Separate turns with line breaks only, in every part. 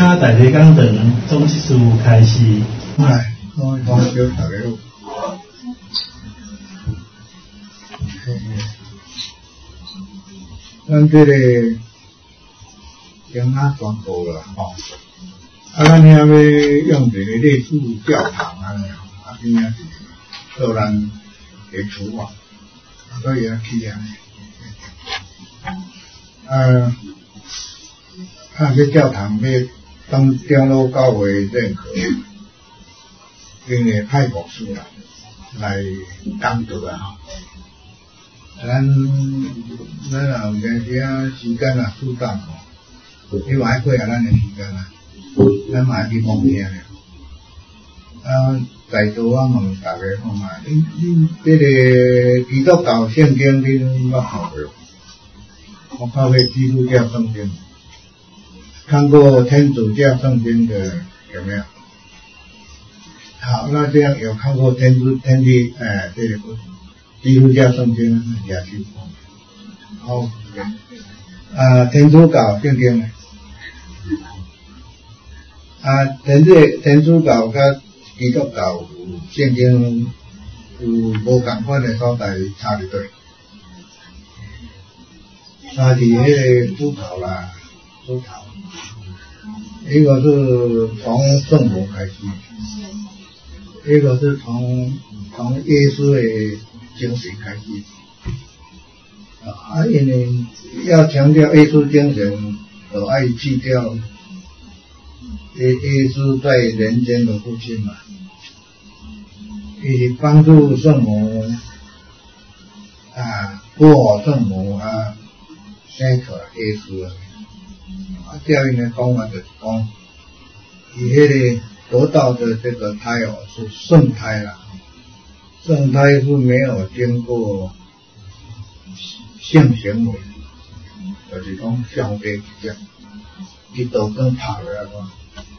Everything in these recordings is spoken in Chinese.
大家讲堂总集事开始。
哎，我讲叫大家好。咱这个经啊宣布了吼，咱遐要用这个类似教堂安尼吼，边仔是做咱的厨房，所以要去安尼。这教堂要当长老教会认可，因为派牧师来监督啊吼。咱若有阵时时间适当吼，你嘛爱配合咱的时间咱嘛爱去讲听咧。在座问大家看嘛，恁这个基督教圣经恁捌看过？我看过基督教圣经，看过天主教圣经的有没有？好，那这样有看过这个基督教圣经也是好，天主教圣经天主教甲基督教圣经有无共款的所在差伫对，差伫迄个主头啦，主头，一个是从圣母开始，一个是从耶稣的精神开始，因为要强调耶稣精神，就爱去掉耶稣在人间的父亲嘛，以帮助圣母保护圣母生出耶稣教育的讲法就是讲，以迄个得到的这个胎是圣胎啦。圣胎是没有经过性行为，就是讲上帝直接去刀光拍落来讲，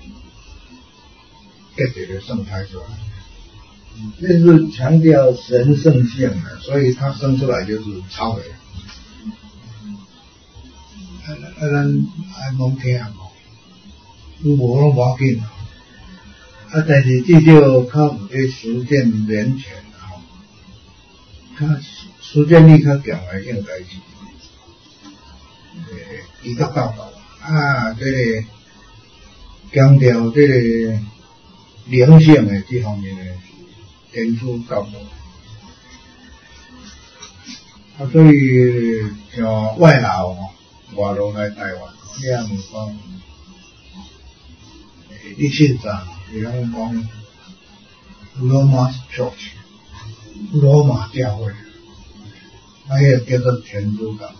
结一个圣胎出来。这是强调神圣性的，所以他生出来就是超人。咱爱讲听无，无拢无要紧。但是至少较有咧实践人权。较实践力较强的应该是基督教这个强调这个灵性的这方面的天主教所以像外劳来台湾，像讲历史上，比方讲罗马 Church。罗马教会，那也叫做天主教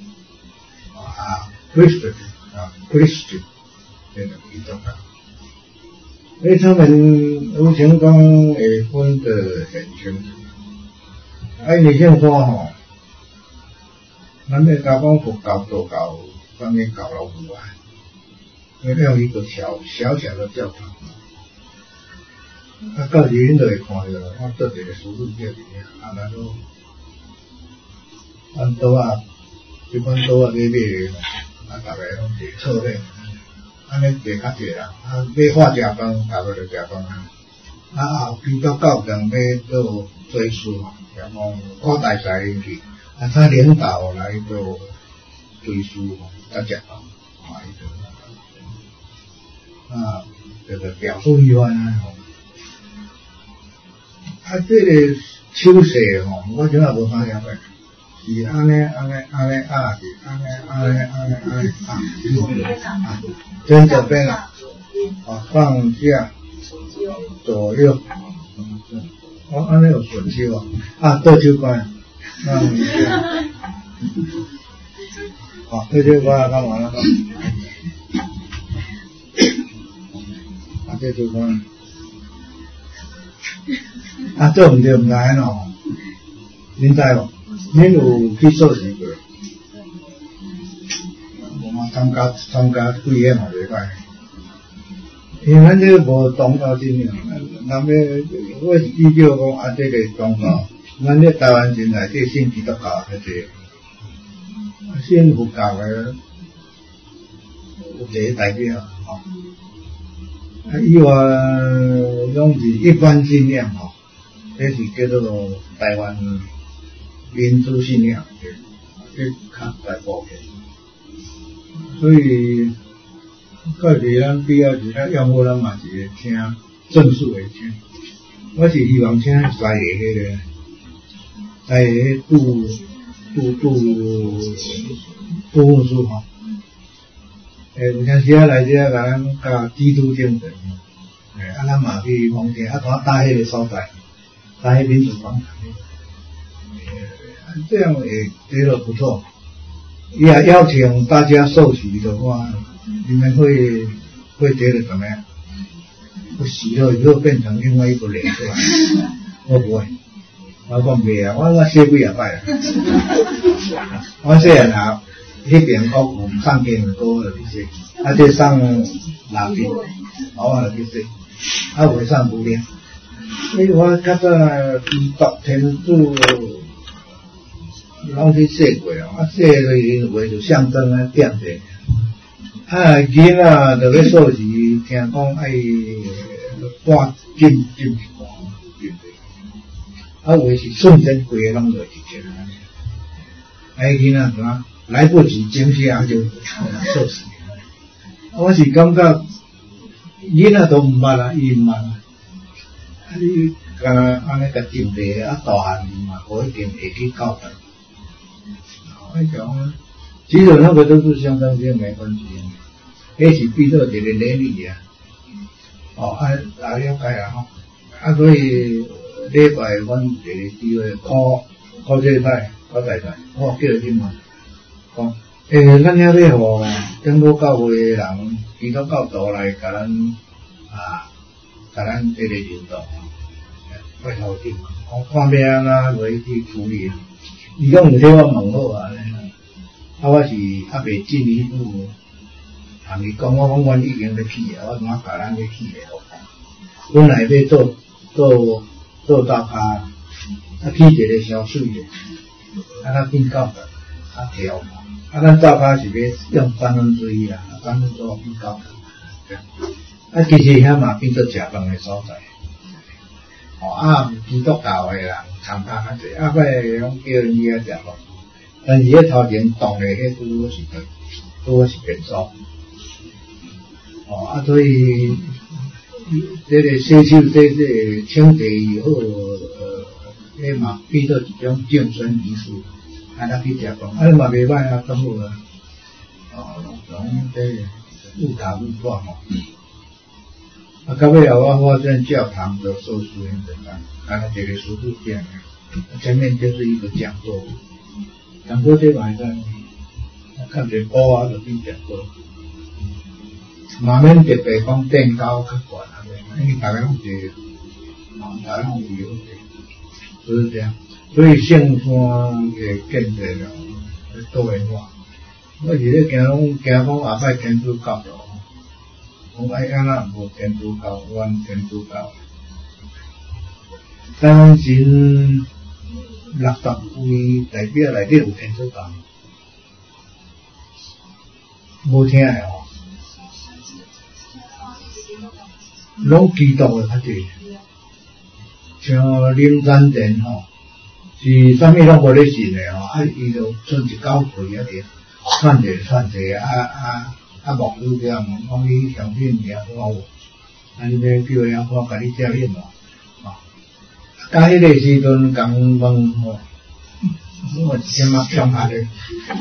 Christian 这个基督教。所以他们有情讲会分得很清楚。你先说吼，咱要讲佛教、道教，当然教了有啊，要用一个小的教堂。到时恁就会看到，我做一个书字叫然后按刀一般刀在买大家拢坐错咧，安尼坐较济啦。要画食饭，大家就食饭后基督教上要做追思，然后扩大赛进去，他领导来做追思，才食饭，这个表述意外这个手势我真系无啥了解，是安尼跟这边放下左右，安尼有顺手倒手关，放下，倒手关干嘛了？倒手关。做唔对唔来咯，恁知无？恁有去做事过？我嘛参加几个嘛袂歹，因为咱这个无宗教信仰，咱我是比较讲这个宗教，咱这台湾人内底信基督教较济，信佛教的有一个代表吼，以外拢是一般信仰吼，这是叫做台湾民主信仰，这较大部分。所以，到时咱必要是咱要么咱嘛是会请正式的请。我是希望请在下迄个，在下杜牧师吼，有阵时来这甲咱教基督精神，咱嘛去望听，带迄个所在，带迄民主广场，这样也觉得不错。也邀请大家受洗的话，你们会觉得怎么样？我洗了以后变成另外一个脸出来，我不会，我讲袂啊，我洗几啊摆啦，我细汉啊，迄边国父送经多了去洗，这送蜡笔，我就去洗，袂送布料，所以我较早基督天主。拢去洗过哦，洗了因为就象征啊点者，囡仔就要受洗，听讲爱半浸一半，有的是瞬间规个拢落去去了，囡仔怎来不及惊吓就受死。我是感觉囡仔都唔捌啦，伊唔捌啦，你安尼甲浸地大汉嘛，我一定会去教导。那种，其实那个都是相当性没关系，那是比较一个礼仪啊。了解啊吼，所以礼拜阮一个机会考这代，考大代，我叫伊嘛，讲，咱遐要互中国教会的人，基督教徒来甲咱这个领导，拜托啲，我看要安怎落去处理。伊讲有替我问好啊，我是袂进一步，伊讲我讲阮已经咧起啊，我怎甲咱咧起咧？本来要做大咖，起一个小水的，咱变教的，调，咱大咖是要用1/3啦，1/3变教的，其实遐嘛变做食饭的所在。基督教的人参加较济，摆拢叫人去遐食饭，但是迄头前动的迄拄好是便所，所以这个洗手这清洁以后，迄嘛变做一种净身仪式，咱去食饭，嘛袂歹啊，咁好啊，讲这误打误撞吼。到尾啊，我发现教堂的受书很简单，刚才这个书是这样的，前面就是一个讲座，讲座这晚上看这歌啊，就去讲座，慢慢特别讲变高较悬啊，因为大家拢是，大家拢有，就是这样，所以圣山的建设了多元化，我是咧惊讲后摆天主教徒。我爱安那无天主教，阮天主教。咱前60位代表内底有天主教，无听的哦，拢基督的较济，像林山殿吼，是啥物拢无咧信的吼，伊就剩一狗腿啊个，串者牧师这样讲你相信耶稣无？你要叫耶稣甲你接引嘛？甲迄个时阵共问吼，我先嘛上下咧，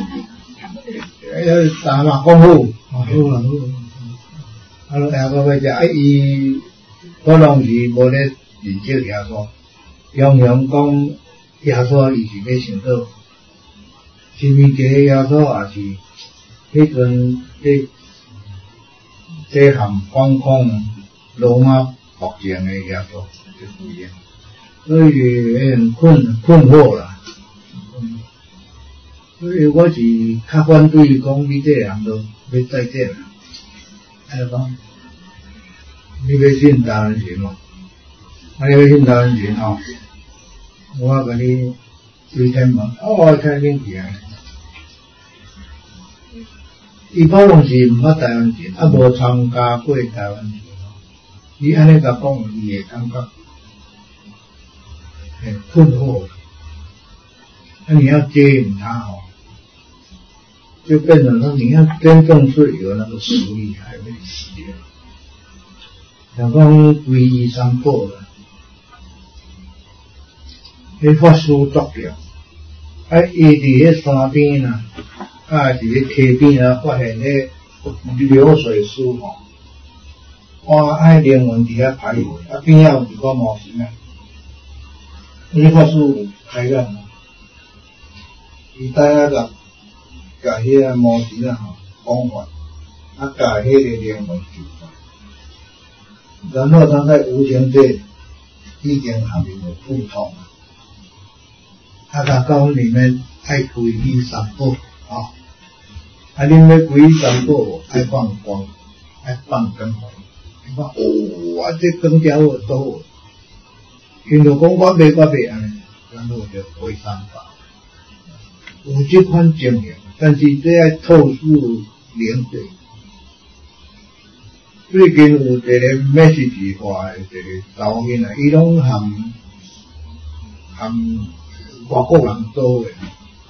大嘛功夫，好啦好，耶稣要食，伊可能是无咧认识耶稣，常常讲耶稣伊是要想到，是物个耶稣也是。迄阵这含反抗罗马暴政的耶稣就不一样，所以很困惑啦。所以我是较反对讲你这人都要再见啦。讲你要信达人群嘛？你要信达人群吼，我甲你推天门，我开恁去啊。 伊可能是毋捌台湾钱，无参加过台湾钱。伊安尼甲讲，伊会感觉很困惑。你要接引他就变成说你要真正是有那个实力还没死掉。像讲皈依三宝啦，迄法师作掉，伊伫迄山边啦，伫迄溪边啦，发现迄流水书爱灵魂伫遐徘徊，边仔有一个模型迄法师开眼伊带甲迄个模型讲法，甲迄个灵魂救法，然后他在无形界已经下面有互通，甲讲里面爱皈依三宝恁要皈依三宝，爱放光，爱放光。你看这光条有多好，因就讲我袂安尼，然后就回三宝。有这款经验，但是这要透视灵界。最近有一个message化的一个查某囡仔，伊拢含外国人做的。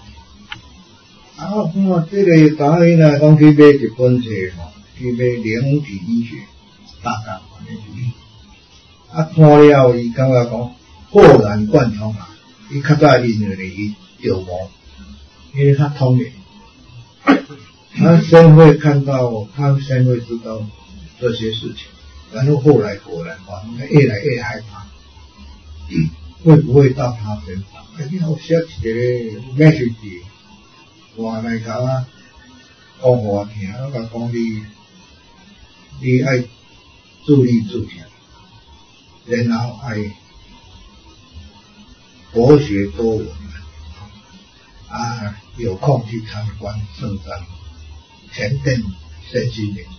看这个查某囡仔讲去买一本册去买《灵体医学》大纲，看了伊感觉讲豁然贯通伊较早认为伊着魔。因为他通灵，他先会看到，他先会知道这些事情，然后后来果然发生，越来越害怕，会不会到他身上？你好写一个 message， 我来甲讲互我听，我甲讲你爱注意自己，然后爱博学多闻。有空去参观圣山、前殿、身心灵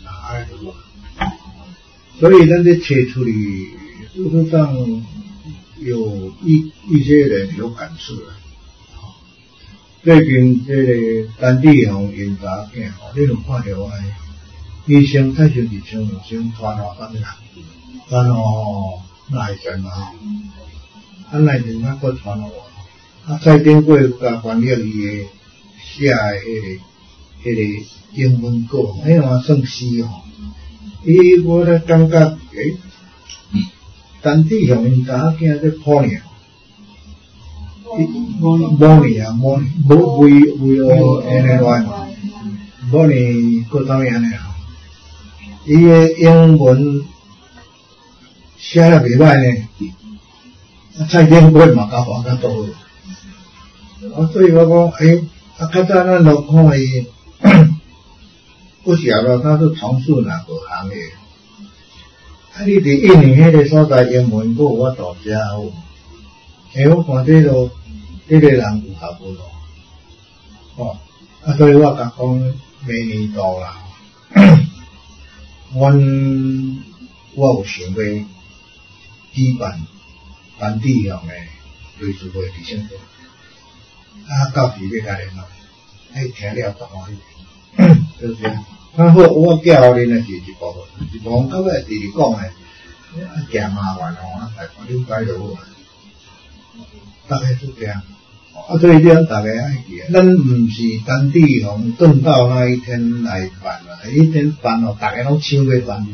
所以咱这切出来，事实上有一些人有感触了。最近这个丹地红因查囝你有看到医生太像是像先传咱人，然后来神嘛，来神那个传我。再经过甲翻译伊的写的迄个英文稿，嘛算诗我咧感觉单地向因查囝在破呢，模拟安尼乱，模拟各方面安尼伊的英文写得袂歹呢，再经过嘛甲我较多。所以我讲，较早咱都看伊，不晓得他是从事哪个行业。你伫印尼迄个所在英文阁有法度写好，我看这个人有效果咯。所以我甲讲明年度啦，我有想要举办本地向的类似会提升。到时要甲联络，听了都欢喜，就是这样。好，我教恁的是一部分，到尾直讲的，惊麻烦大家了解就好。大概是这样。所以咱大家爱记，咱唔是单地从等到那一天来办一天办大家拢抢要办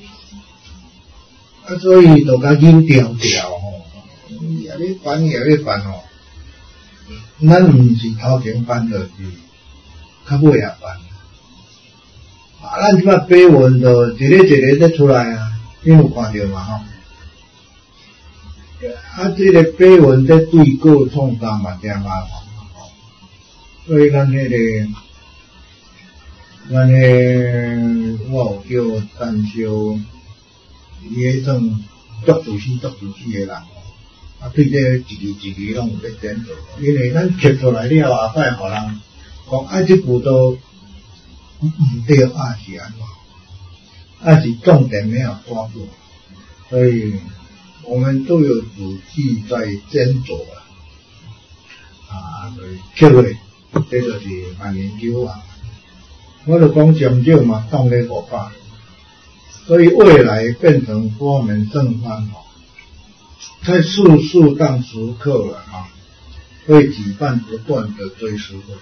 所以就甲紧调也要办咱唔是头前办就是较尾也办。咱即摆碑文就一个在出来你有看到嘛这个碑文在对稿创啥嘛真麻烦所以咱我有叫陈少，伊迄种读主席的人。对这一字拢有在检讨，因为咱贴出来了后摆互人讲这句都唔对是安怎，是重点没有抓住，所以我们都有仔细在斟酌所以这个这就是慢研究我就讲终究嘛动力500，所以未来变成多门正番在适当时刻了会举办不断的追思会。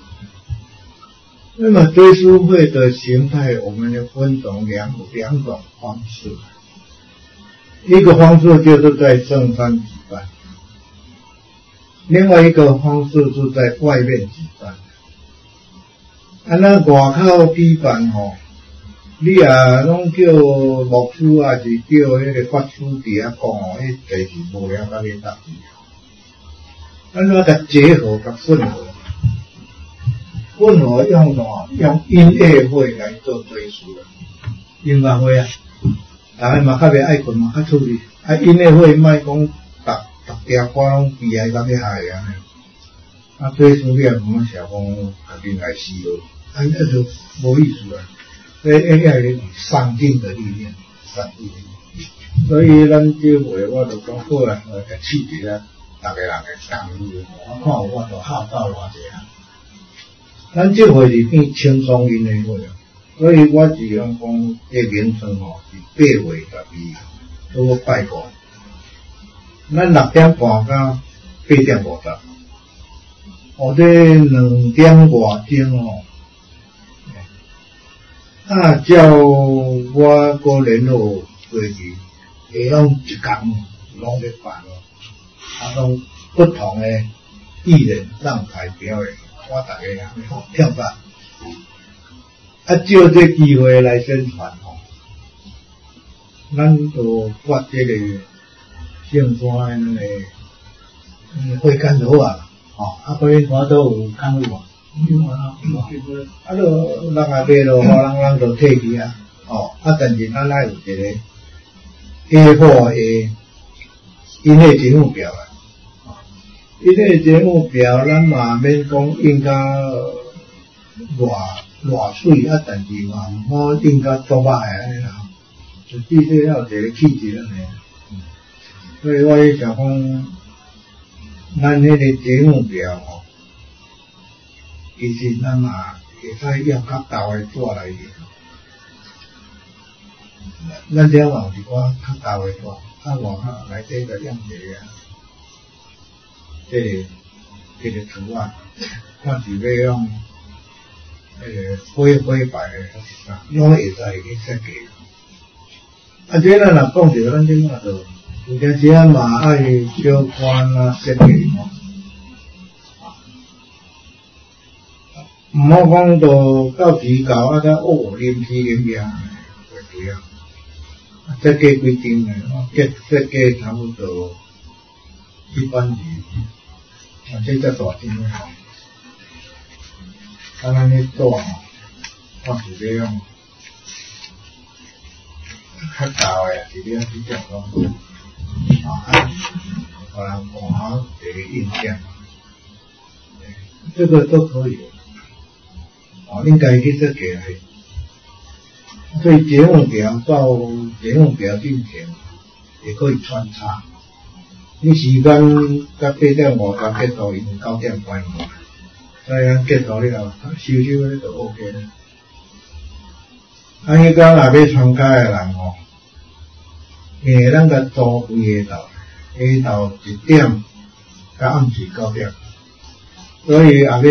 那么追思会的形态，我们要分成两种方式。一个方式就是在正番举办，另外一个方式是在外面举办。那外口举办你拢叫牧师是叫迄个法师伫遐讲迄代志无了甲你答伊。咱要甲结合、甲混合用音乐会来做追思的，音乐会大家嘛较袂爱困嘛，较出去音乐会莫讲逐条歌拢悲哀到要害追思了唔想讲家己来死咯，那就无意思了。要上进的力量，所以咱这回我就讲好啦，我甲试一下，大家人来参与，我看我就号召偌济咱这回是变轻松音乐会，所以我只用讲这名称是8月12号，做我拜过。咱6点半到8点50，这2点外钟照我个联络过去，下拢一工拢在办拢不同的艺人上台表演，我大家跳吧，借这机会来宣传咱就发这个圣山的那个会刊就好会刊都有刊物就人买咯，人就摕去但是咱还有一个A4的音乐节目表音乐节目表咱嘛免讲应该偌水但是嘛唔好应该做歹安尼啦，就至少要有一个气质安尼。所以我咧想讲，咱迄个节目表其实咱嘛会使用较厚的纸来用，咱这嘛有一寡较厚的纸，外口内底就用一个这个图案，看是要用灰白的还是啥，拢会使去设计。这咱若讲着，咱即马就有阵时嘛爱小可设计唔好讲到到时到临时临命袂对设计规定的，设计差不多1班级，这才大件的咱咧做我是要用较厚的，是要这种咯，互人看好一个印象，这个都可以。应该去设计来，所以节目表到节目表进前也可以穿插。你时间到8点50结束，已经9点半了，所以咱结束了，收咧就 OK 了。迄天若要参加的人因为咱甲租规个下昼1点到暗时9点，所以要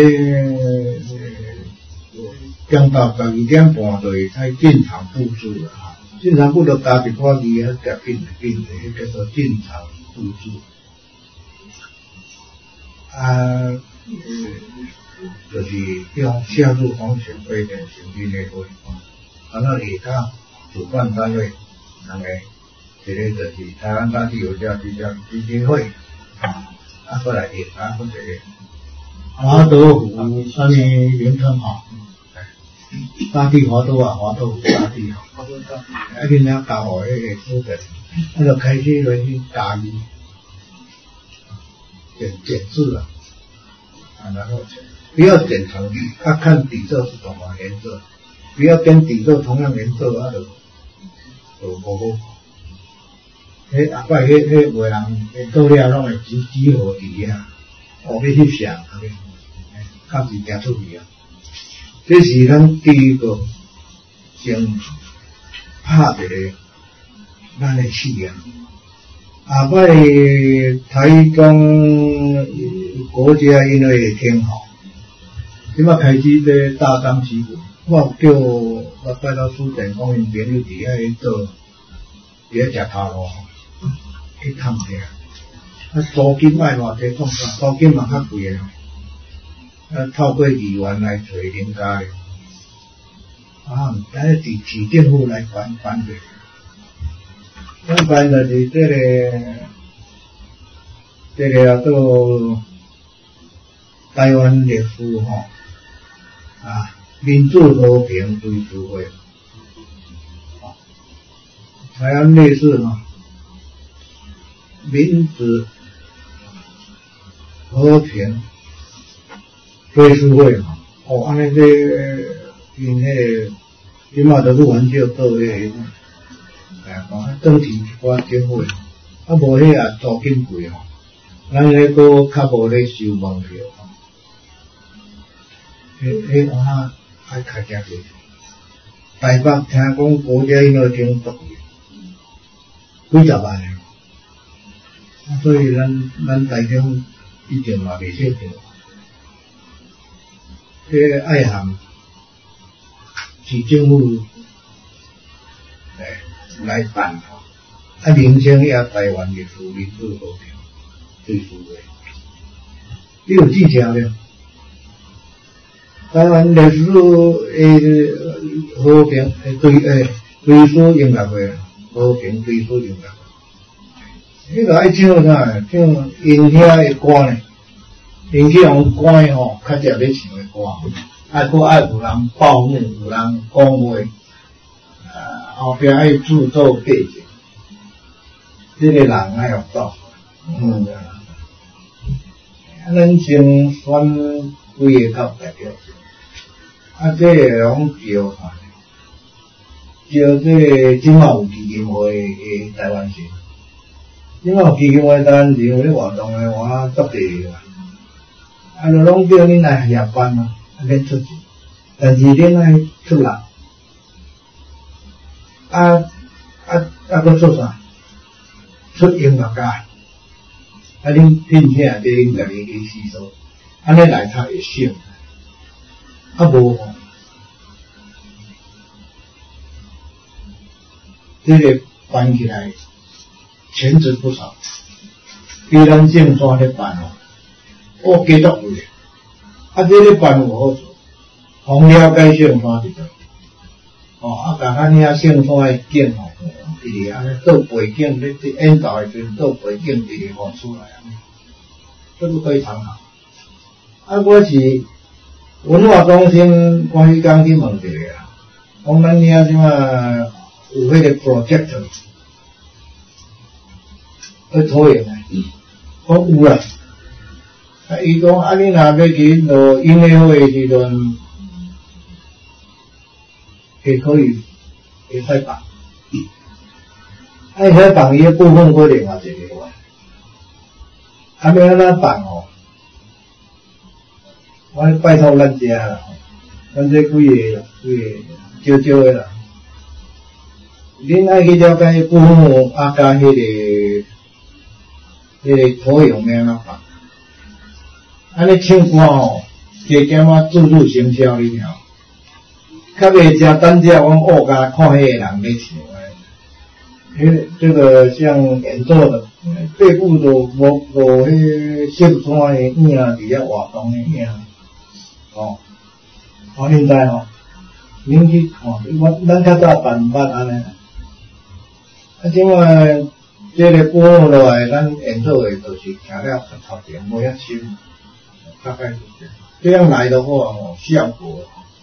中到12点半就会使进场布置了进场布就加一块字夹紧叫做进场布置。就是用下入风险非典型音乐会，那下骹主办单位两个，一个就是台湾大地有价基金会，过来下骹或者华德福什么名称大地华德福大地恁遐教我迄个书本，就开始来去加伊剪字然后不要剪成看底色是什么颜色，不要跟底色同样颜色就无好。后摆迄画人做了拢会几何底要去翕相较是行出去这是咱第一个先拍一个咱的试验。下摆台中国家音乐天后，即摆开始在大江起步。我叫我拜到书店讲，因朋友伫遐做，伫遐食头路，去探下。啊，租金卖偌济，讲租金嘛较贵诶。啊，透过议员来找人家诶。啊，等于市政府来办去。咱办就是这个叫做台湾历史吼啊，民主和平追思会，台湾历史吼，民主和平追思会吼，哦，安尼这因迄即马都愈研究到迄个。讲争取一寡经费，啊无迄啊租金贵吼，咱迄个较无咧收门票吼，迄啊爱开价贵。台北听讲国家音乐厅独几十万诶，所以咱台中以前嘛未设定，迄个爱含市政府来办吼，啊名称也台湾历史民主和平追思会，你有记起来没有？台湾历史和平追思音乐会，和平追思音乐会，迄个爱唱啥？唱因遐诶歌呢？因去用歌吼，较少咧唱诶歌，爱有人报幕，有人讲话。后壁爱著作背景，这个人爱有道。咱先选几个较代表性，啊，这个拢叫这即马有基金会诶台湾省，即马有基金会台湾省有咧活动诶话，足侪啦。啊，就拢叫恁来协办咯，免出钱，但是恁爱出力。佫出啥？出音乐家，恁聘请这恁家己去吸收，安尼来他会省，无吼，这个办起来钱值不少，比咱正山咧办哦，加足贵，这个办有好处，互了解正山一点。甲咱遐姓山诶景吼，直直安尼做背景，咧演奏诶时阵做背景，直直放出来安尼，这个非常好。我是文化中心，我迄工去问一个啦，讲咱遐即马有迄个 projector， 去投影诶，讲有啦。伊讲你若要去录音乐会诶时阵。也可以，会使办。会使办伊个部分可能也是另外。要安怎办吼？我拜托咱遮啦，咱这几个少少的啦。恁爱去了解部分加迄个投影要安怎办？安尼唱歌吼，加减注入行销里头。较袂食单只讲甲看迄个人咧唱这个像演奏的背部都无迄姓山的影伫遐活动的影，恁知恁去看，咱较早办捌安尼。即摆这个播落来，咱演奏的就是行了头前，无遐深，大概是这样来的话，效果。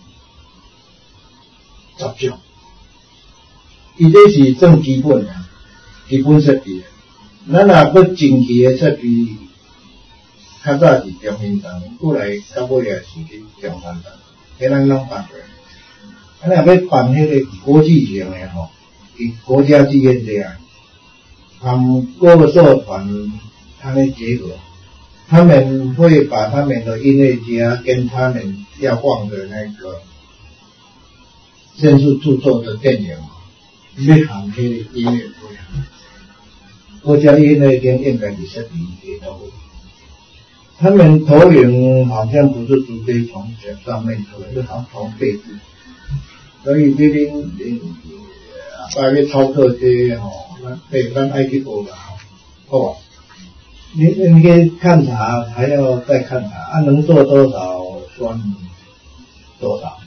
十足，伊这是最基本的，基本设备。咱若要前期的设备，较早是中兴堂，后来到尾也是去中山堂，迄咱拢办过。若要办迄个国际型的吼，以国家纪念这样，各个社团安尼结合，他们会把他们的音乐家跟他们要放的那个先是著作的电影，要含迄个音乐不一样。国家音乐厅应该是设立给到。他们投影好像不是直接从上面投，是好像从背部，所以这边大约操作这对，咱爱去学啦，好吧？你可以看他，还要再看他，能做多少算多少，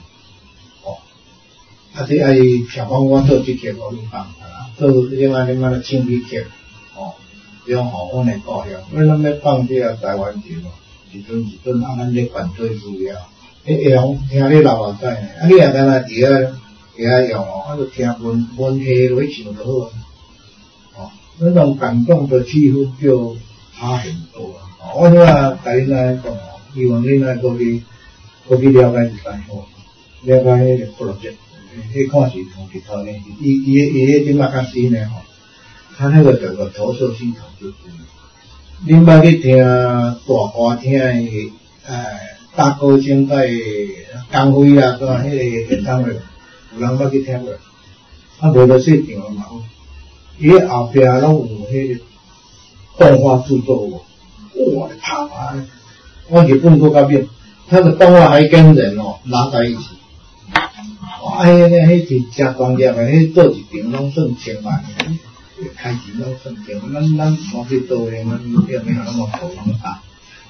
这爱想讲我做这节我就放啦，做另外的清理节，这样阮会高兴。咱要放这个台湾节目，一阵咱咧反对需要，会用听你老仔呢，你也敢若伫遐用就听文戏落去唱就好。那种感动的气氛就差很多了。我现在甲恁来讲，希望恁来过去了解一下了解迄个 project， 迄看是从其他呢，伊即马较新的他那个整个投射系统就不一样。恁捌去听大花厅的大歌星在江辉啊，是吧？迄个演唱会，有人捌去听过？无就说场嘛。伊后壁拢有迄个动画制作哇，啪啪！我日本国较变，他的动画还跟人拉在一起。哇，迄是真专业的，迄做一场拢算千万的，开钱拢算千万。咱无去做的，咱表面那么头那么大，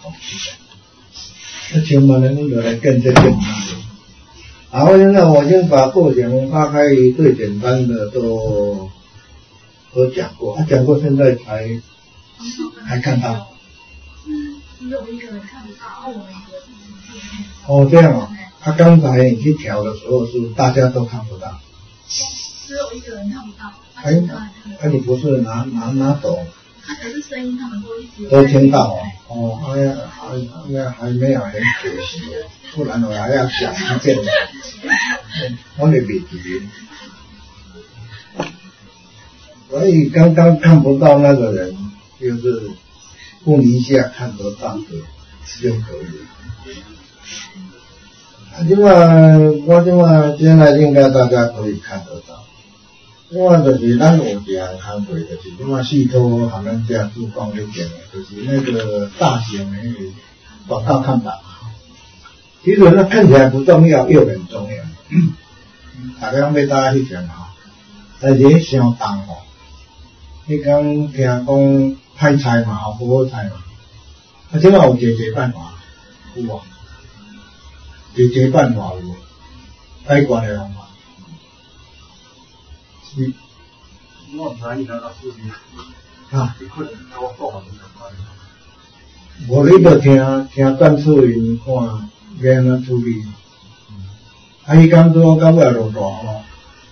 那千万人就来跟这件。然后现在我先把过程大概最简单的都讲过，讲过现在还看到。
只有一个人看不到，我们一个
这样啊。刚才你去调的时候是大家都看不到。
只有一个人看不到。
你不是拿走？
可是声音他们
都听到还没有很可惜，不然我还要讲一遍。我没笔记。所以刚刚看不到那个人，就是碰一下看得到的就可以。我现在应该大家可以看得到。就是咱有一项行会，就是系统他们这主讲咧讲的，就是那个大型的广告看板。其实那看起来不重要，又很重要。大家要大家去讲但是相当你刚听讲歹菜嘛，不好菜嘛，现在有解决办法，有无？解决办法有无？解决的方法。
我知你那个事情你可能跟我讲很相关。
无你就听段处因看要安怎处理。伊讲说到尾落大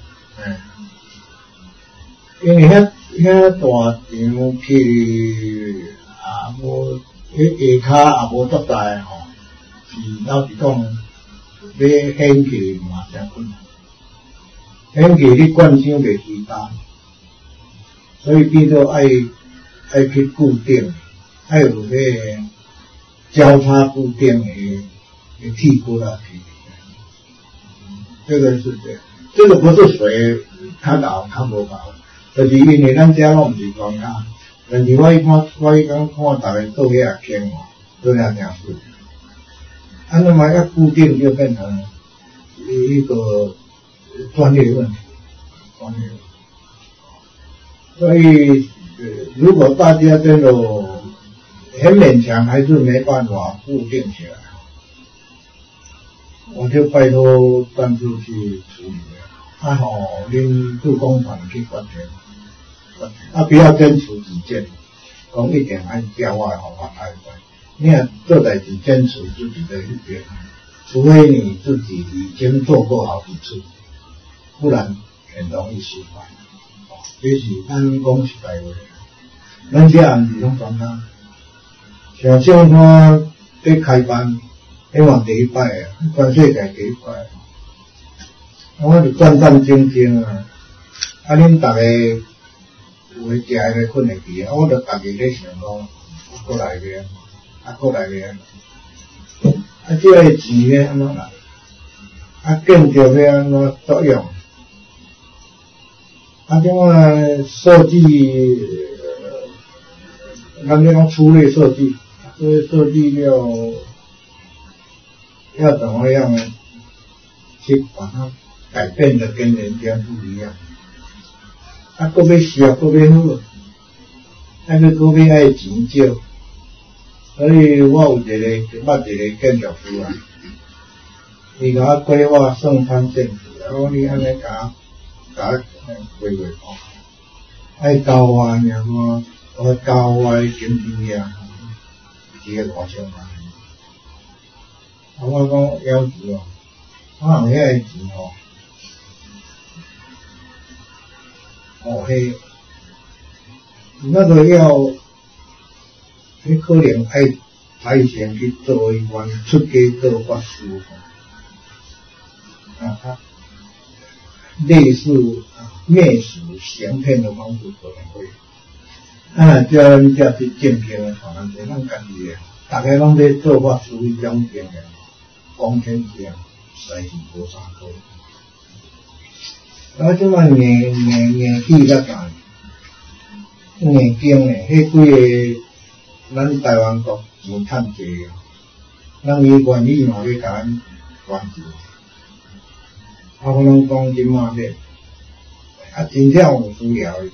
因为遐大场去无下骹无足大是老实讲要掀起嘛真困难。掀起你惯伤袂其他，所以变做爱去固定，爱有迄交叉固定的替骨啦，这个是这样，这个不是谁看到看不到，就是因为咱家拢不是专家，但是我讲看大家做遐轻做遐正事，那么要固定就变成一个专业问题，所以如果大家真的很勉强，还是没办法固定起来，我就拜托段处去处理了。恁助工团去管不要坚持己见，讲一定按照我的方法来管。你看做代志坚持自己的一点，除非你自己已经做过好几次。不然很容易失败。这是咱讲实在话，咱这样是拢专家。像正看在开班，希望第一摆啊，全世界第一摆。我就战战兢兢啊！恁大家有诶食诶困会记啊，我就家己咧想讲，过来咧，过来咧。这个钱咧安怎来？ 建筑要安怎作用？设计，咱这种粗略设计，所以设计要怎么样去把它改变的跟人家不一样？搁要小，搁要好，搁要爱钱少，所以我捌一个建筑师啊，伊甲我规划圣山建筑，我你安尼甲我规划好，爱交我尔我交我经济啊，一个5千万。我讲要求哦，我人遐个钱迄那个你可能爱花钱去做一关出家做法师类似灭死降骗的方式可能会，叫人家去见骗的可能是咱家己的，大家拢在做法师一种骗的，光天这样，实在是无啥好。即摆硬气较大，硬经诶，迄几个咱台湾国钱趁济啊，咱伊愿意嘛要甲咱援助。我拢讲即马咧，真正有需要诶，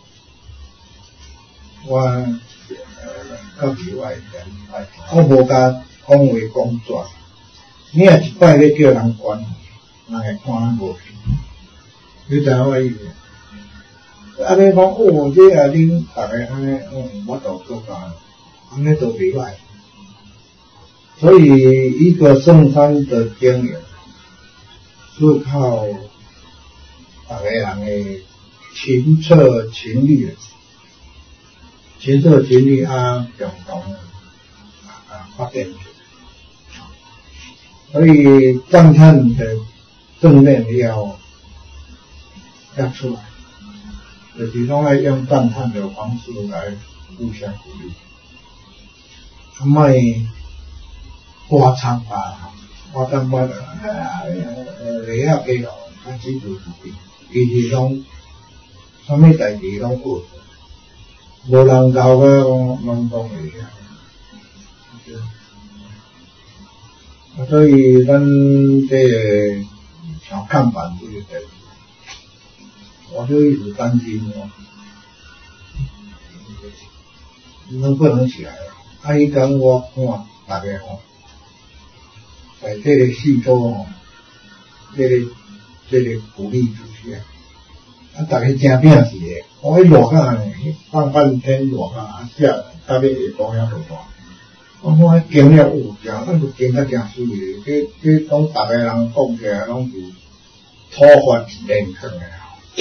我到时我会我无甲讲话讲绝，你若一摆咧叫人管，人会看咱无起。你知影我意思？安尼讲这恁大家安尼，我都做干，安尼都袂歹。所以一个圣山的经营，是靠大家人的勤策勤力，勤策勤力共同发展。所以赞叹的正面要出来，就是拢爱用赞叹的方式来互相鼓励，莫花苍白，花苍白你要给了，他记住自己，其实拢什么代志拢过，无人教个拢讲会晓。所以咱这个小看板这个代志。我就一直担心能不能起来了？伊讲我看大家在这个戏中这个鼓励之下，大家真拼是的。我热干放半天热干，下到尾下晡遐落大。我看经了咱就经得真水的，这拢大家人讲起来拢是突发灵坑的。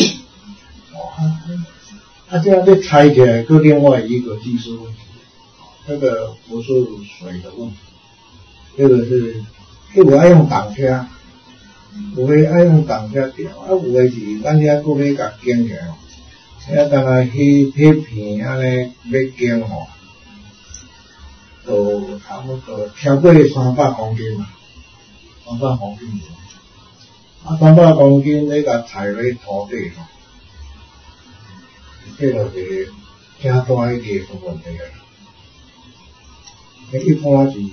这样被拆起来，就另外一个技术问题。这个不是水的问题，这个是爱用挡车，有的爱用挡车掉，有的是咱遐搁要甲建起来，遐干那迄片安尼要建就差不多超过300公斤嘛，300公斤，300公斤你甲踩落土地这就是挺大一个技术问题啊！一般是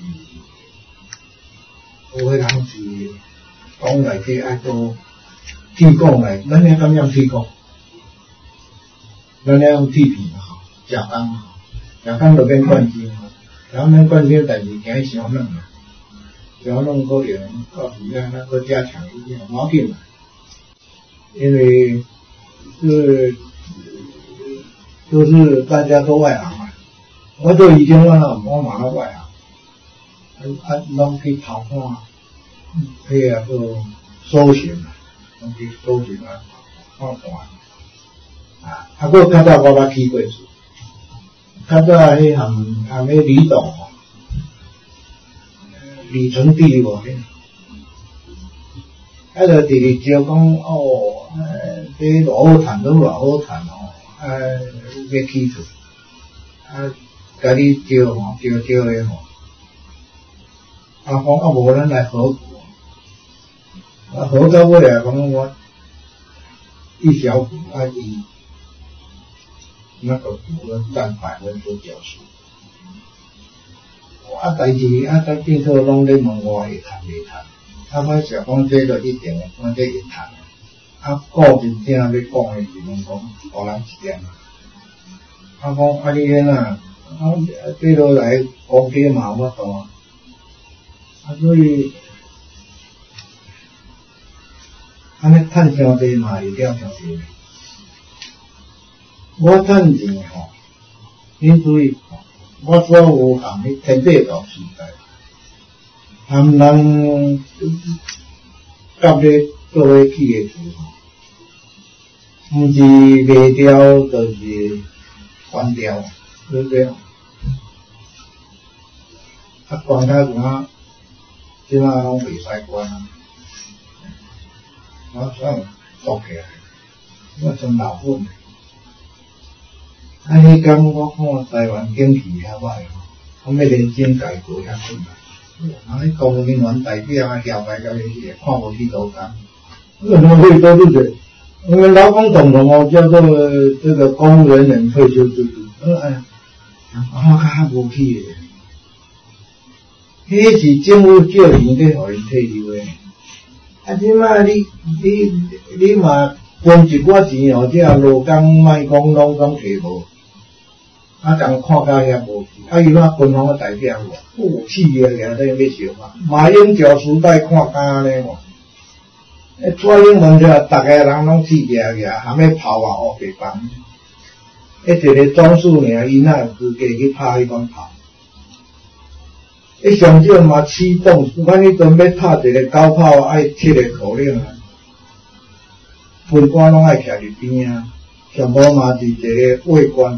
有的人是讲内底爱做铁工来，咱遐敢用铁工？咱遐用铁片吼，加工就变冠军吼，然后咱冠军代志行伤软啊，伤软可能到时间咱搁加强一点，无要紧啦，因为就是大家都外行嘛，我就已经问了，我马上外行，拢去偷看，个搜寻啊，拢去搜寻啊，看，还较早我去过一次，较早迄含迄李董吼，李成帝无迄，就直直招讲这偌好赚，都偌好赚哦。要起厝，甲你招的吼，讲无咱来合股， 啊，好到尾来讲我一小股啊伊那个股占90%。啊，代志啊，咱政府拢咧问我会谈袂谈，啊，我想讲这个一定的，我这会谈。啊，个真正要讲的是讲，互人一点。啊，讲啊，你安啊，这落来讲起嘛有法度啊。啊，所以安尼趁伤济嘛会了伤济。我趁钱吼，恁注意。我所有行的天地道时代，含人夹咧做伙起的时候，毋是卖掉就是关掉，对不对？啊，关开关，即马拢袂使关啊！我想做起来，我真老本。啊！迄天我看台湾经济遐歹，我要认真改革遐困难。啊！迄公务员代表啊，调来调去，看无去多工。为什么会多这个？因为劳工总统哦，叫做这个公务人员退休制度。我较无去的。迄是政府借钱咧，互因退休的。啊！即摆你嘛分一寡钱哦，这劳工莫讲拢摕无。啊，人看到遐无去，啊，伊那军方的代表我，气个个在要笑嘛。马英九时代看干咧嘛，蔡英文这大家人拢气个，还没跑啊，黑白帮。一个总数尔，伊哪有资格去拍迄款炮？上少嘛启动，万一准备拍一个高炮，爱7个口令啊，军官拢爱徛伫边啊，上无嘛是一个卫官。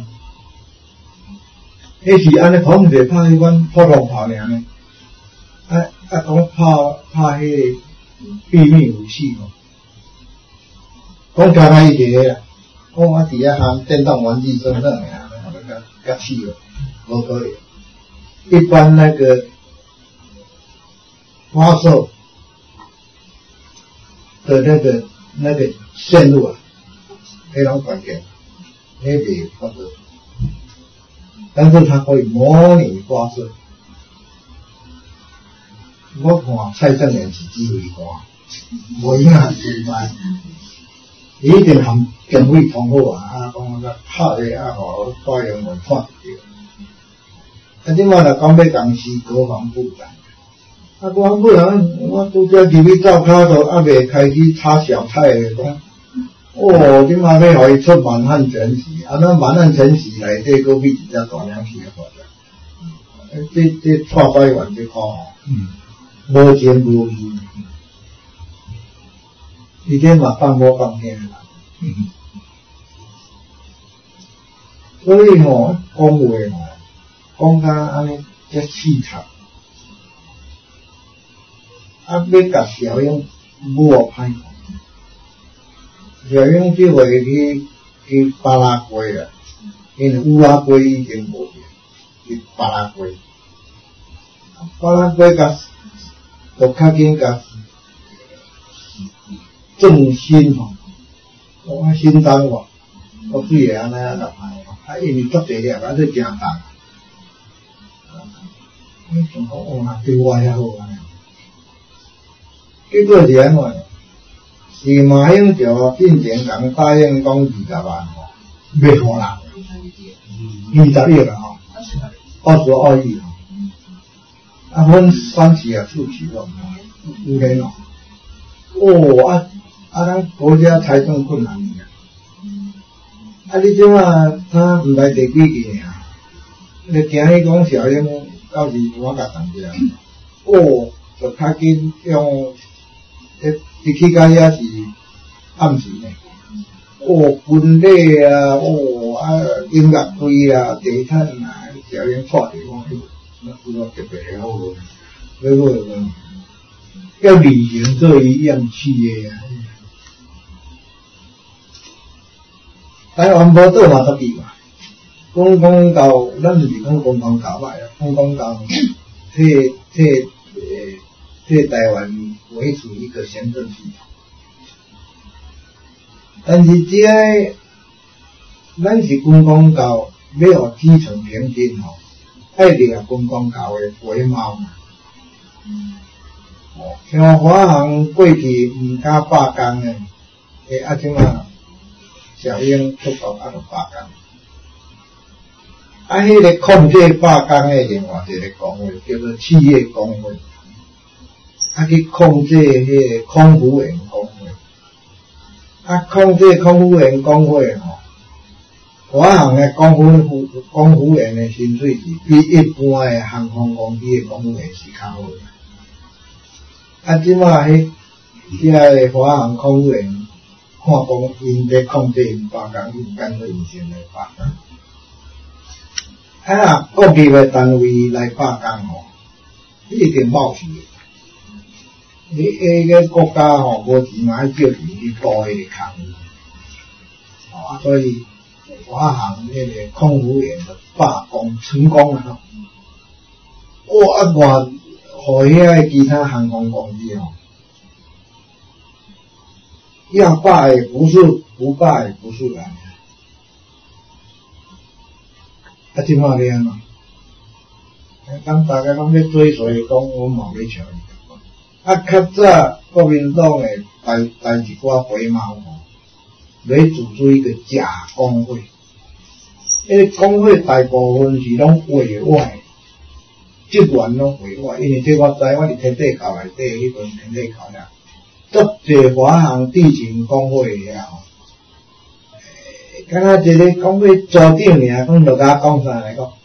迄是安尼控制拍迄款普通炮尔呢？讲拍迄个秘密武器嘛？讲干那一个啦，讲我伫遐含电动玩具身上尔，甲气了，无可以。一般那个发射的那个线路啊，非常关键，那个发射。但是它可以模拟发射。我看蔡正元是指挥官，无影响失败，伊一定含经费通好啊！讲个拍个啊，互蔡英文看着。啊，即摆若讲要共司国防部长，啊，国防部长我拄则入去灶骹头，还未开始炒小菜诶，讲。即马要互伊出满汉全席，啊，那满汉全席内底搁比一只大两起诶发展，这蔡法院这看吼，无情无义，伊这嘛放无放天啦，所以吼讲话吼，讲甲安尼遮气场，啊，要甲小英抹歹看。小英即回去巴拉圭啦，因为乌拉圭已经无去巴拉圭，巴拉圭甲就较紧甲正新吼，我新单话，我水个安尼啊来排，啊因为足侪粒，啊这真重，仲讲哇对我遐好安尼，结果是安怎？是马英九进前共答应讲20万吼，要互人20亿啦吼，22亿吼，啊，阮选市啊、处市咯，有咧咯，咱国家财政困难呀，啊，你即马他毋来第几个尔，你惊伊讲小英到时我甲同志，就较紧用。你去到遐是暗时呢，军礼啊，音乐会啊，地产啊，小英带地方去，那特别好个，那个要履行做一样企业啊。台湾无倒嘛得去嘛，讲到咱就是讲公共搞歹啊，讲到对台湾维持一个行政系统。但是这个咱是军公教要有基层平均吼，爱掠军公教的皮毛嘛。像华航过去唔敢罢工的，即马小英出国就罢工。迄个控制罢工的另外一个工会叫做企业工会，去控制迄个空服员工会。控制空服员工会吼，华航的空服员的薪水是比一般的航空公司的空服员是较好的。即马迄个华航空服员看讲因在控制因罢工，因干脆因先来罢工。国际的单位来罢工吼，一定冒死的。个国家吼无钱嘛，叫钱去补迄个空，所以华航迄个空服员的罢工成功了。我互遐个其他航空公司吼，要罢也不是，不罢也不是啦。即马咧安怎？当大家拢咧追随讲，我嘛要像伊。较早国民党诶带一寡皮毛吼，要组织一个假工会。迄个工会大部分是拢委外，职员拢委外，因为这我知，我伫天地校内底迄阵天地校了，足侪华航地勤工会遐吼。敢若一个工会组长尔，讲就甲讲啥来讲？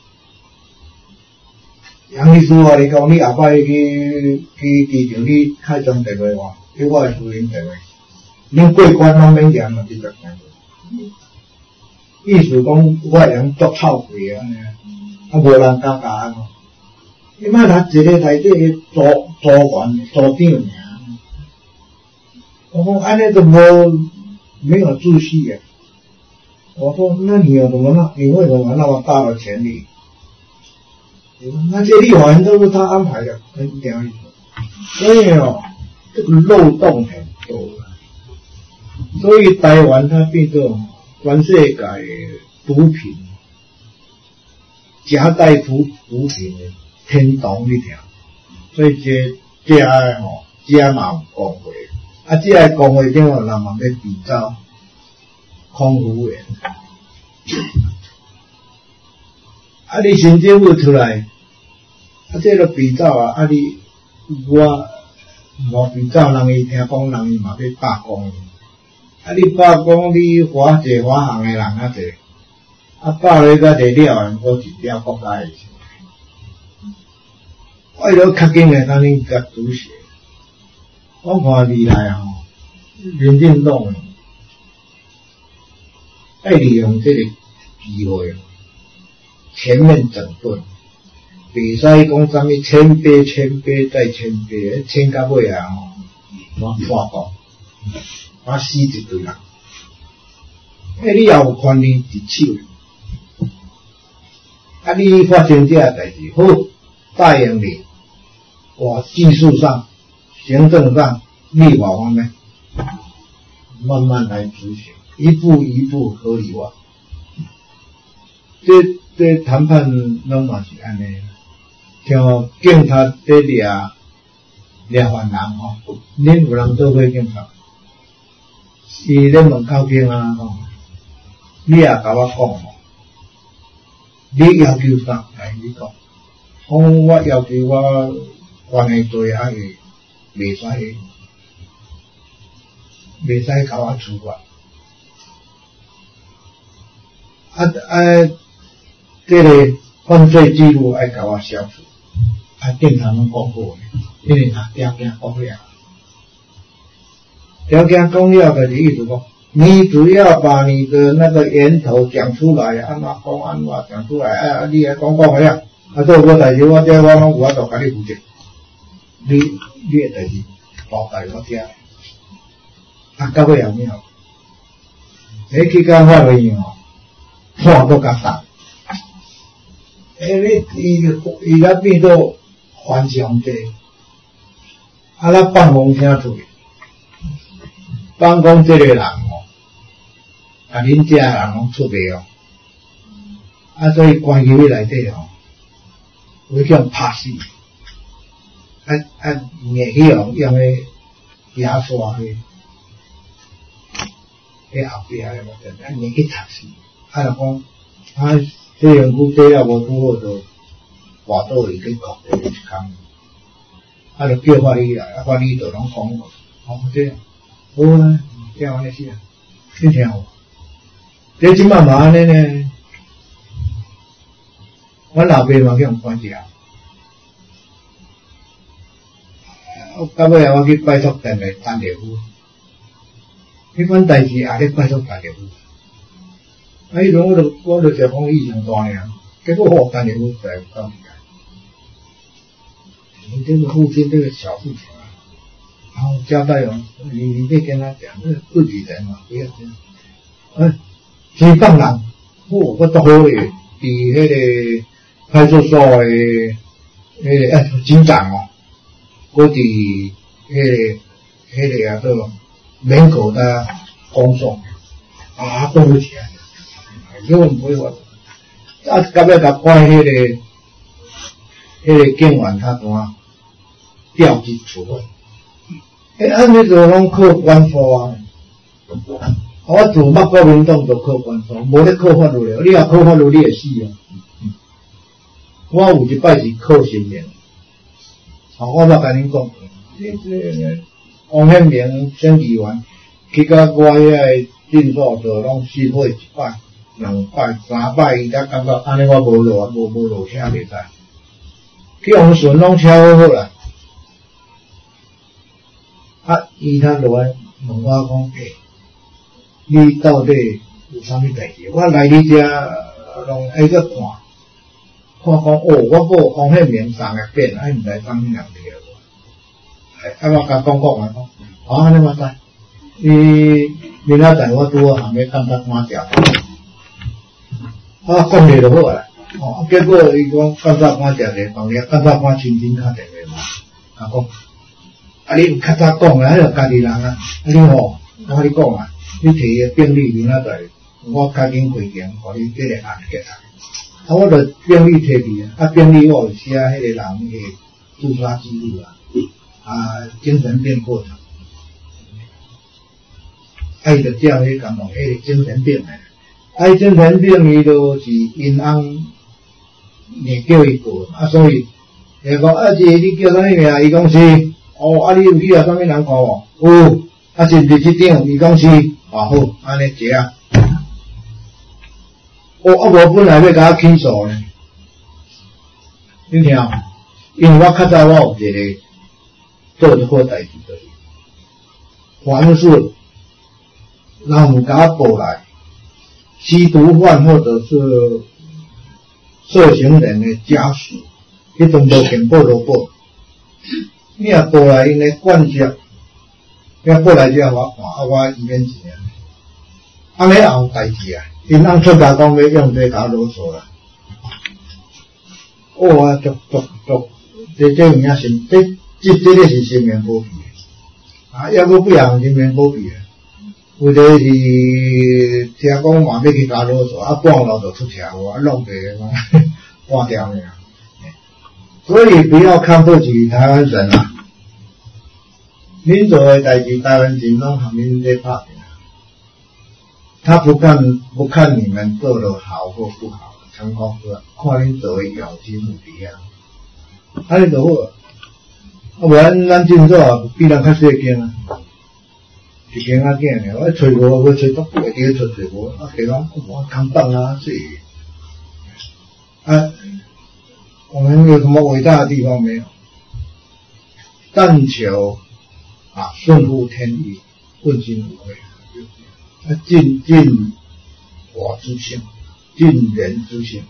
杨律师话你讲，你后摆去机场，你开张电话我，去我的私人电话，恁过关拢免验嘛，直接讲。意思讲我人足臭屁啊，无人敢教安怎？你莫他一个内底的组员组长尔，我讲安尼都没有秩序啊。我说那你有什么呢？你为什么那么大的权力？那些立法人都是他安排的，很这样意思。所以这个漏洞很多。所以台湾它变作全世界的毒品，夹带毒品的天堂一条。所以这嘛有工会，这个工会顶人嘛要比照空服员。你新政府出来，这个比照我比照人伊听讲，人伊嘛要罢工。你罢工，你华航的人侪，罢了甲侪了，我是了国家的事。我就较紧的，当恁甲主席，我看未来民进党爱利用这个机会全面整顿，袂使讲啥物千倍再千倍，千到尾我破功，我死一堆人。你也有权利伫手，你发生这代志，好答应你，我技术上、行政上、立法方面，慢慢来执行。一步一步合理化，这谈判拢嘛是安尼，像警察在掠犯人恁有人做过警察，伊咧门口警啊你也甲我讲你要求啥来你讲，讲我要求我关系做袂使甲我处罚。这个犯罪记录要甲我消除，警察拢讲过的，因为条件讲了，就是意思讲，你只要把你的那个源头讲出来，安怎讲出来，你也讲了，做无代志，我拢有法度甲你负责，你的代志交代我遮，到尾后面去到法院判都较重，伊来变做反上帝， 啊，咱放风声出去，放讲这个人哦，啊，恁遮人拢出卖哦，啊，所以关起内底哦，有叫拍死，硬去用迄牙刷迄后壁个物件，硬去插死，啊，就讲啊，这样久底了无拄好就跋倒去去哭一空。啊，就叫法律来，啊，法律就拢讲我，这样，好啊，这样安尼是啊，真挺好。这即摆嘛安尼呢，阮老爸嘛去用管教，到尾我去拜托单来单地夫，迄款代志也咧拜托单地夫，啊，迄阵我就就讲意上大尔，结果我单地夫在到底。你这个父亲，这个小父亲啊，然后交代我，你得跟他讲，那自己人嘛，不要这样。真放人，我都好诶，伫迄个派出所诶，迄个警长哦，我伫迄个啊做门口的公送啊，对不起啊，因为不会话，啊，到尾甲关迄个警员他怎调职处分，按呢就拢靠官府啊。我自捌国民党就靠官府，无咧靠法律了。你若靠法律，你会死啊！我有一摆是靠信念，我捌甲恁讲，王显明选议员，去到我遐个进所就拢失火一摆、两摆、三摆，伊才感觉安尼我无落车袂使。去红顺拢车好好啦。啊，伊他落来问我讲，你到底有啥物代志？我来你遮拢爱个看讲我个黄显明送个变，毋知当咩人摕我。我甲讲啊，安尼我知。明仔载我拄好行要检察官调查，讲下就好啦。结果伊讲检察官调查，当日检察官亲自打电话嘛，讲你有较早讲啊，迄个家己人啊，你吼，我甲你讲啊，你摕个病历明仔载，我加紧回电，互你这个案结啊。我就病历摕去啊，病历我有写迄个人个自杀记录精神病过程，伊就照迄讲迄个精神病诶，精神病伊就是因翁硬叫伊过，所以伊讲你叫啥物名？伊讲是。你有去啊？啥物人看无？有，是日这张，伊讲是，好，安尼这啊。我本来要甲我起诉呢，你听，因为我较早我有一个做一好代志就是，凡是人甲我报来吸毒犯或者是受刑人的家属，迄阵无肯报就报。你若报来因个灌销，你报来这我看，我免钱。安尼也有代志啊，因翁出家讲要用这甲啰嗦啦。这有影心，这个是生命保庇的，抑佫不样生命保庇的。有的是听讲嘛要去甲啰嗦，半路就出车祸，弄个半条命。所以不要看不起台湾人啊！恁做的代志，台湾人拢和恁在拍拼。他不看你们做的好或不好，成功是看恁做的用心有伫遐。安尼就好，不然咱进所比人较细间啊，一间仔囝尔，我找无，我找到不会伫找无，其他我扛棒啊，这我们有什么伟大的地方没有？但求顺乎天意，问心无愧。尽我之心，尽人之心。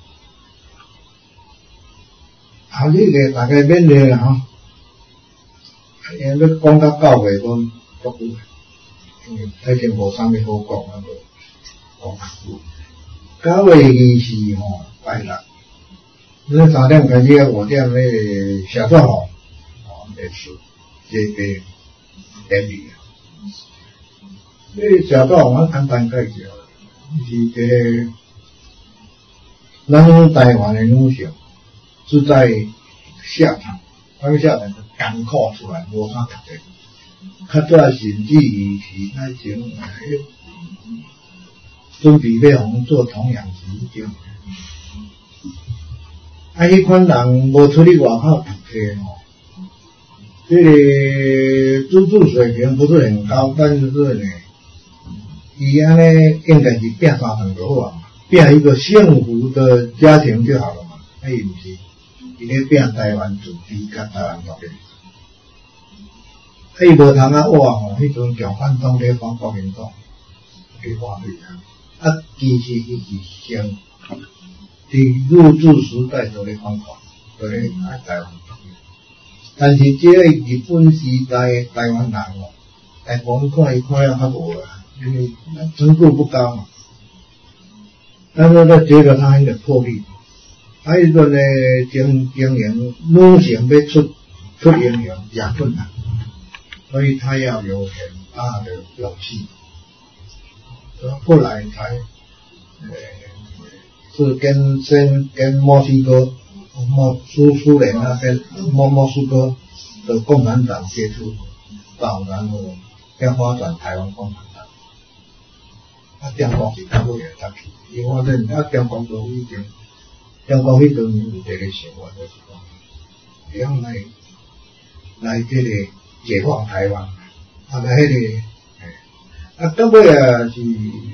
这个大概免了啦哈。因为要讲到9月都足久，因为最近无啥物好讲9月20吼，拜六。3点开始，5点那个小作坊，历史这个典礼啊。这小道我简单介绍，是这个咱台湾的女性是在下场，咱下场就艰苦出来，无法读册。较早甚至于是那种准备要互做童养媳种。迄款人无出去外口读册吼，这个资助水平不是很高，但是呢，伊安尼应该是拼三份就好啊，拼一个幸福的家庭就好了嘛。伊毋是，伊咧拼台湾自治甲台湾独立。伊无通啊活吼，迄阵共产党咧反国民党咧反对啊，其实伊是先。伫日治时代就咧反抗，就咧爱台湾独立。但是这个日本时代台湾人哦，大部分看伊看了较无啦，因为程度不高嘛。但是他觉得他很有魄力，还有一个呢，经营女性要出英雄也困难，所以他要有很大的勇气。后来才是跟墨西哥、苏联那边墨西哥的共产党接触到，然后要发展台湾共产党。中国是较好个搭去，因为我认中国都已经，中国迄阵有一个想法就是讲，会用来这个解放台湾，来迄个，到尾啊是。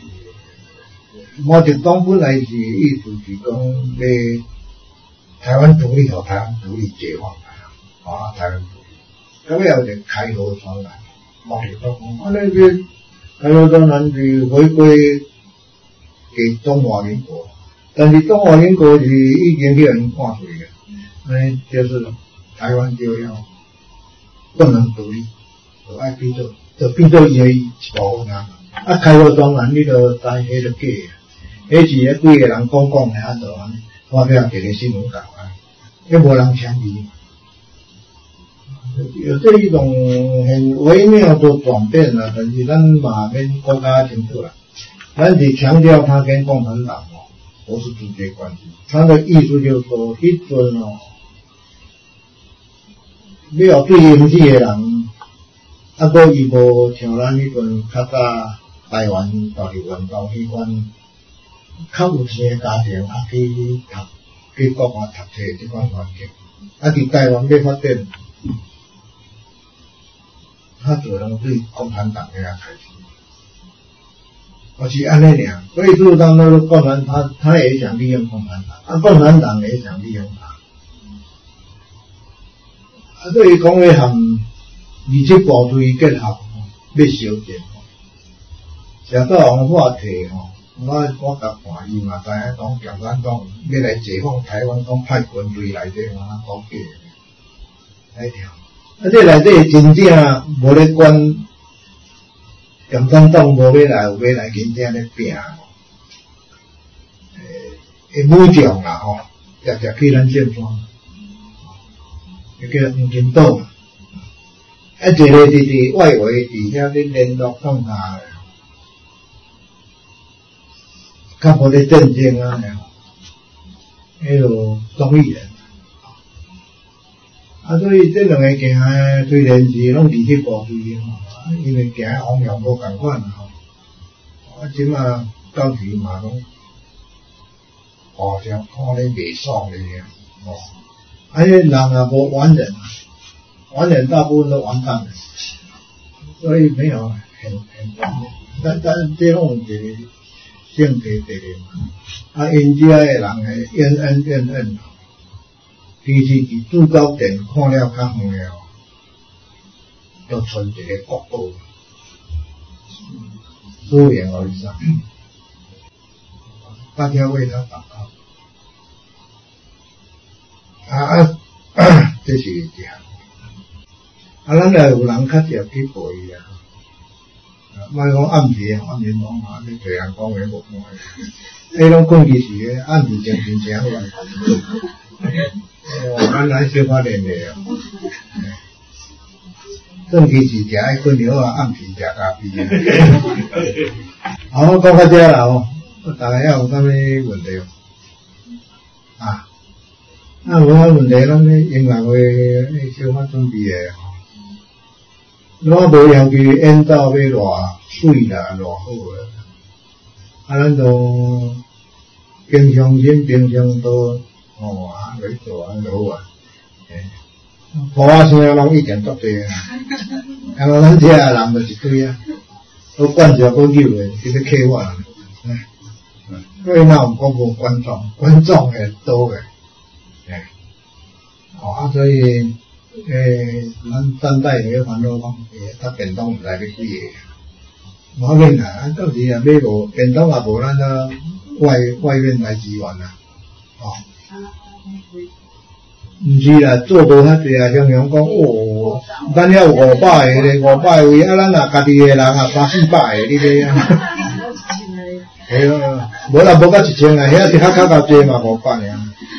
毛泽东本来是意思是讲要台湾独立和台湾独立解放台湾独立，到尾后就开罗专栏，毛泽东讲，那个开罗专栏是回归给中华民国，但是中华民国是已经被人赶出去了，就是台湾就要不能独立，就爱变做伊的一部分啊。开罗专栏你就知迄个假的。迄是咧几个人讲诶，啊就安尼，发表一个新闻稿啊，迄无人抢伊。有这一种很微妙的转变啊，但是咱嘛免国家清楚啦。咱是强调他跟共产党不是直接关系，他的意思就是说，迄阵你要对应这个人，个伊无像咱迄阵较早台湾独立运动迄款。较有钱的家庭去国外读册这款环境，伫台湾要发展，较多人对共产党遐开始，我是安尼尔。所以事实上，那个共产他也想利用共产党，共产党也想利用他。对于讲迄项二七部队结合要烧钱，小到红话题我甲看伊嘛，知影讲共产党要来解放台湾，讲派军队来这嘛，讲假的，迄条。这内底真正无咧管，共产党无要来，有要来真正咧拼，武将啦吼，直去咱县庄，叫黄金岛嘛，一个伫外围伫遐咧联络讲下。较无咧战争啊，迄落中意人，所以这两个行虽然是拢离去部队因为行方向无共款即马到时嘛拢互相看咧袂爽咧人也无完人，完人大部分都完蛋了，所以没有很但这种一个。性体第二，因遮个人诶怨恨，其实伫制高点看了较远了，就存一个国宝，资源而上，大家为他祷告。这是一项。咱也有人较直去陪伊啊。莫讲暗时讲你侪人讲话无看，迄拢困去时个暗时精神诚好。咱来小可练练啊。 早起是食爱困了啊，暗时食咖啡啊。好，我讲到这啦哦，大家还有啥物问题哦？啊，无啥问题，咱咧音乐会小可准备诶。我无要求演奏要偌水啦，偌好啦。啊，咱就平常心，平常都来做安就好啊。歌仔声拢意见足侪啊，啊，咱遮个人就一堆啊，都管着都扭诶，其实客我啦。所以哪有讲无观众会多诶，所以咱等待个烦恼讲，他便当来咧几个，无免啦，到时啊买无便当也无咱啊外面来支援啦，毋是啦，做无遐济啊，常常讲咱遐有500个咧，500位啊，咱啊家己个人啊300-400个，你知影？嘿咯，无啦，无到1000啊，遐是较济嘛，500尔。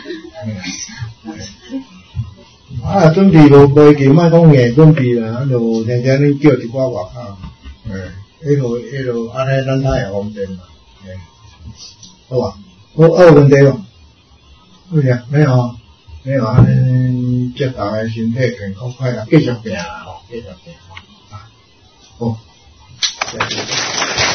啊，准备无袂记，莫讲硬准备啦，啊，就常常恁叫一寡外口，迄落安尼咱才会方便嘛，好吧？有问题无？有啥？没有，没有，安尼祝大家身体健康快乐，继续拼啦，继续拼，好，谢谢。